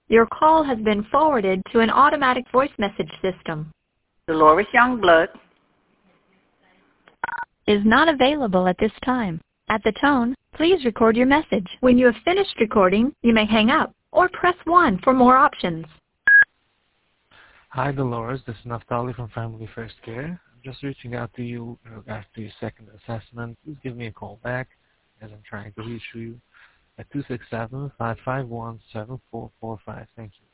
Your call has been forwarded to an automatic voice message system. Dolores Youngblood Is not available at this time. At the tone, please record your message. When you have finished recording, you may hang up or press 1 for more options. Hi, Dolores. This is Naftali from Family First Care. I'm just reaching out to you in regards to your second assessment. Please give me a call back as I'm trying to reach you at 267-551-7445. Thank you.